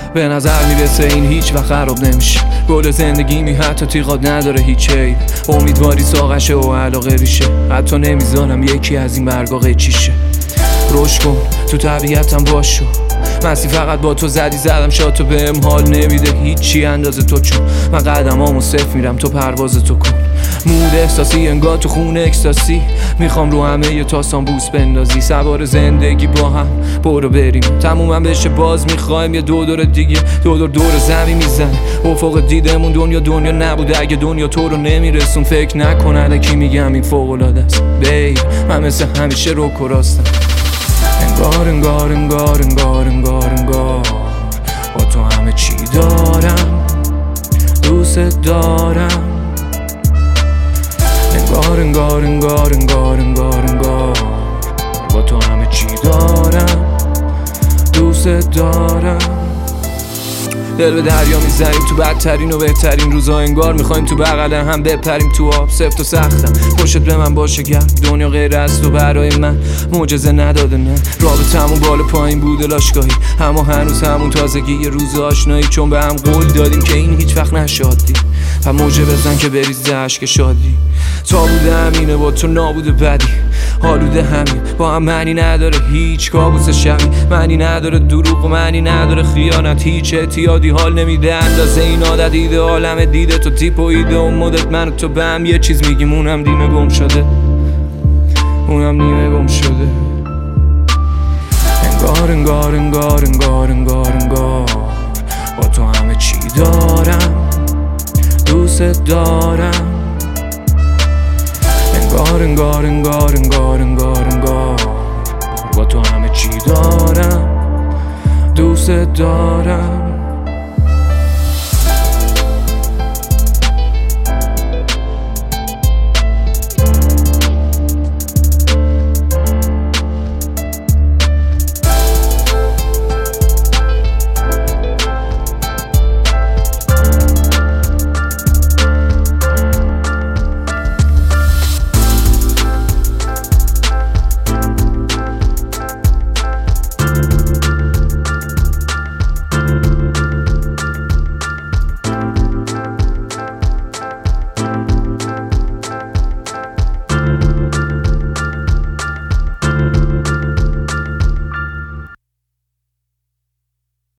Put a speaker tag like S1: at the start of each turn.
S1: به نظر میرسه این هیچ وقت خراب نمیشه. گل زندگی می حتی تیغات نداره هیچ عیب. امیدواری ساقشه و علاقه ریشه. حتی نمیذارم یکی از این برگا قیچیشه. رشد کن تو طبیعتم باشو. مستی فقط با تو زدم شاتو بهم حال نمیده هیچی اندازه تو، چون من قدمامو صفر میرم تو پرواز تو کن. مود احساسی انگار تو خونه اکستاسی. میخوام رو همه یه تاسان بوس بندازی. سوار زندگی با هم برو بریم تمومم بشه باز میخوایم یه دور دیگه. دور زمین میزنه افق دیدمون. دنیا نبوده اگه دنیا تو رو نمیرسون. فکر نکن الکی میگم این فوق‌العاده است بیب. من مثل همیشه رو راستم. انگار با تو همه چی دارم دوست دارم. انگار با تو همه چی دارم دوست دارم. دل به دریا میزنیم تو بدترین و بهترین روزا. انگار میخوایم تو بغل هم بپریم تو آب. سفت و سختم پشت به من باشه گرم. دنیا غیر از تو برای من معجزه نداده نه. رابطمون بالا پایین بوده لاشگاهی، اما هنوز همون تازگی یه روز آشنایی. چون به هم قول دادیم که این هیچ وقت نشادی و موجه بزن که بریزه عشق شادی. تا بوده همینه با تو نابوده بدی. حالوده همین با هم معنی نداره هیچ کابوس شبی. معنی نداره دروغ و معنی نداره خیانت. هیچ اعتیادی حال نمیده اندازه این عادت. ایده عالم دیده تو تیپ و ایده و مدت. من و تو به هم یه چیز میگیم اونم نیمه گم شده. انگار با تو همه چی دارم دوست دارم. انگار با تو همه چی دارم دوست دارم.